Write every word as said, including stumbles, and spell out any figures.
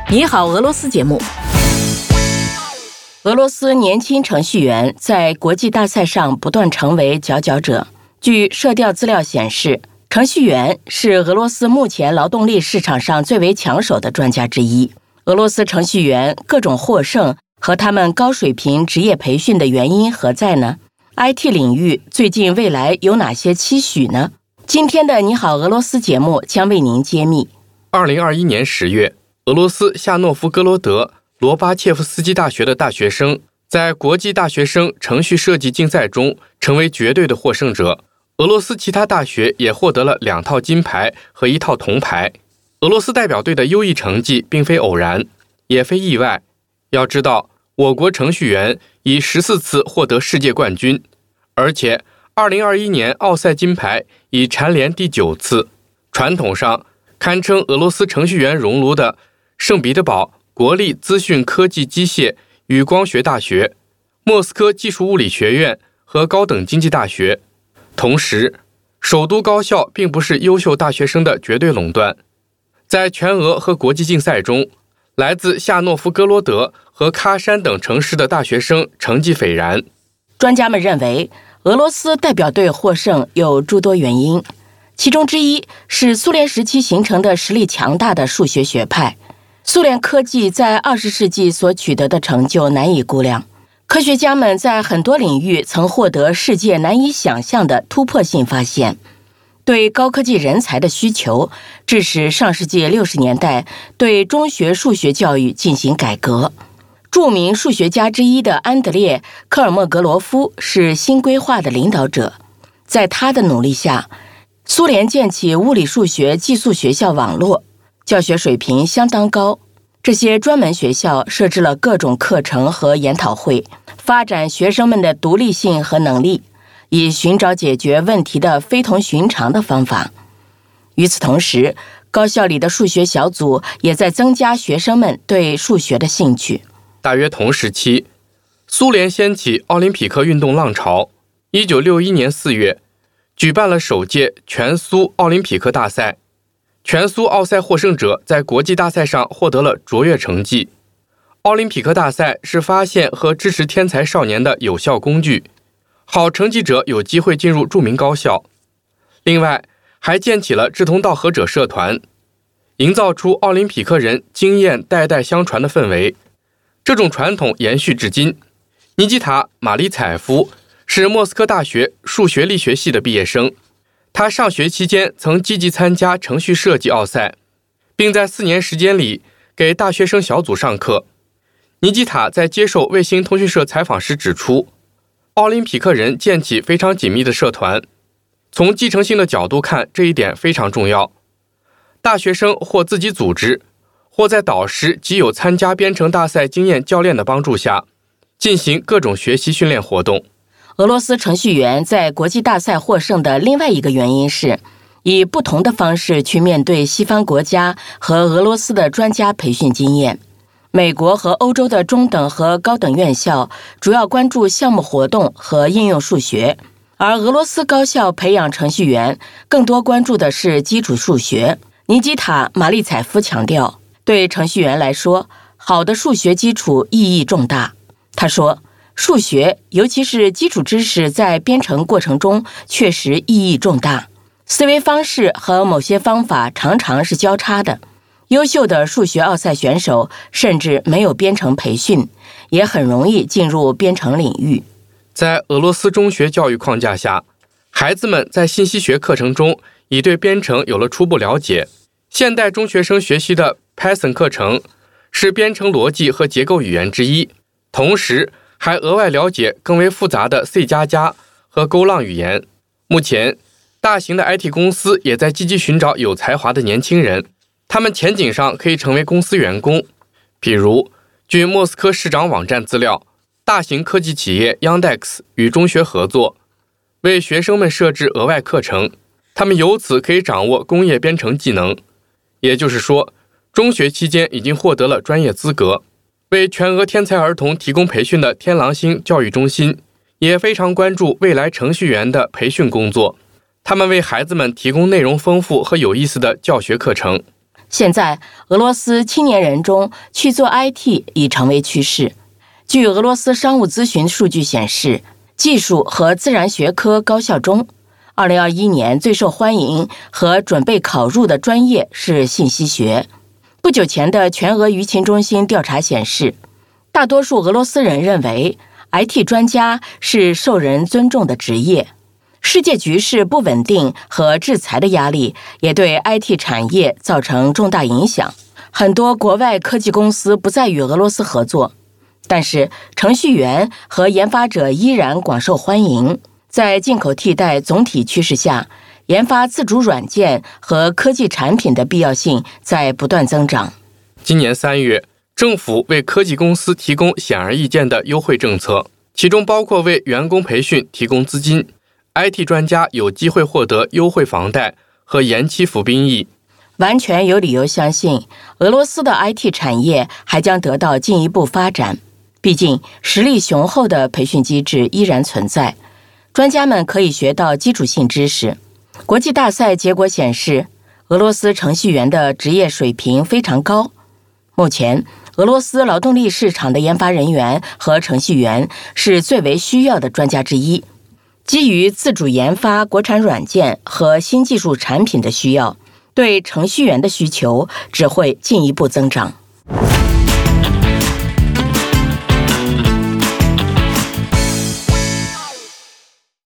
你好，俄罗斯节目。俄罗斯年轻程序员在国际大赛上不断成为佼佼者。据社调资料显示，程序员是俄罗斯目前劳动力市场上最为抢手的专家之一。俄罗斯程序员各种获胜和他们高水平职业培训的原因何在呢？ I T 领域最近未来有哪些期许呢？今天的你好俄罗斯节目将为您揭秘。 二零二一年十月，俄罗斯夏诺夫哥罗德罗巴切夫斯基大学的大学生在国际大学生程序设计竞赛中成为绝对的获胜者。俄罗斯其他大学也获得了两套金牌和一套铜牌。俄罗斯代表队的优异成绩并非偶然，也非意外。要知道，我国程序员已十四次获得世界冠军，而且二零二一年奥赛金牌已蝉联第九次。传统上堪称俄罗斯程序员熔炉的圣彼得堡国立资讯科技机械与光学大学、莫斯科技术物理学院和高等经济大学。同时，首都高校并不是优秀大学生的绝对垄断。在全俄和国际竞赛中，来自夏诺夫哥罗德和喀山等城市的大学生成绩斐然。 专家们认为，俄罗斯代表队获胜有诸多原因，其中之一是苏联时期形成的实力强大的数学学派。苏联科技在二十世纪所取得的成就难以估量，科学家们在很多领域曾获得世界难以想象的突破性发现。对高科技人才的需求，致使上世纪六十年代对中学数学教育进行改革。著名数学家之一的安德烈·科尔莫格罗夫是新规划的领导者，在他的努力下，苏联建起物理数学寄宿学校网络，教学水平相当高。这些专门学校设置了各种课程和研讨会，发展学生们的独立性和能力，以寻找解决问题的非同寻常的方法。与此同时，高校里的数学小组也在增加学生们对数学的兴趣。 大约同时期，苏联掀起奥林匹克运动浪潮。一九六一年四月，举办了首届全苏奥林匹克大赛。全苏奥赛获胜者在国际大赛上获得了卓越成绩。奥林匹克大赛是发现和支持天才少年的有效工具，好成绩者有机会进入著名高校。另外，还建起了志同道合者社团，营造出奥林匹克人经验代代相传的氛围。这种传统延续至今。尼基塔·马利采夫是莫斯科大学数学力学系的毕业生，他上学期间曾积极参加程序设计奥赛，并在四年时间里给大学生小组上课。尼基塔在接受卫星通讯社采访时指出，奥林匹克人建起非常紧密的社团，从继承性的角度看，这一点非常重要。大学生或自己组织，或在导师及有参加编程大赛经验教练的帮助下，进行各种学习训练活动。 俄罗斯程序员在国际大赛获胜的另外一个原因是，以不同的方式去面对西方国家和俄罗斯的专家培训经验。美国和欧洲的中等和高等院校主要关注项目活动和应用数学，而俄罗斯高校培养程序员更多关注的是基础数学。尼基塔·马利采夫强调，对程序员来说，好的数学基础意义重大。他说，数学，尤其是基础知识，在编程过程中确实意义重大。思维方式和某些方法常常是交叉的。优秀的数学奥赛选手甚至没有编程培训，也很容易进入编程领域。 在俄罗斯中学教育框架下，孩子们在信息学课程中已对编程有了初步了解。现代中学生学习的 Python 课程是编程逻辑和结构语言之一，同时还额外了解更为复杂的 C 加加 和 Golang 语言。目前，大型的 I T 公司也在积极寻找有才华的年轻人，他们前景上可以成为公司员工。比如，据莫斯科市长网站资料，大型科技企业 Yandex 与中学合作，为学生们设置额外课程，他们由此可以掌握工业编程技能。也就是说，中学期间已经获得了专业资格。为全俄天才儿童提供培训的天狼星教育中心也非常关注未来程序员的培训工作，他们为孩子们提供内容丰富和有意思的教学课程。 现在，俄罗斯青年人中去做 I T 已成为趋势。据俄罗斯商务咨询数据显示，技术和自然学科高校中，二零二一年最受欢迎和准备考入的专业是信息学。不久前的全俄舆情中心调查显示，大多数俄罗斯人认为 I T 专家是受人尊重的职业。世界局势不稳定和制裁的压力也对 I T 产业造成重大影响。很多国外科技公司不再与俄罗斯合作，但是程序员和研发者依然广受欢迎。在进口替代总体趋势下，研发自主软件和科技产品的必要性在不断增长。 今年三月，政府为科技公司提供显而易见的优惠政策，其中包括为员工培训提供资金， I T 专家有机会获得优惠房贷和延期服兵役。 完全有理由相信，俄罗斯的 I T 产业还将得到进一步发展。毕竟，实力雄厚的培训机制依然存在，专家们可以学到基础性知识。国际大赛结果显示，俄罗斯程序员的职业水平非常高。目前，俄罗斯劳动力市场的研发人员和程序员是最为需要的专家之一。基于自主研发国产软件和新技术产品的需要，对程序员的需求只会进一步增长。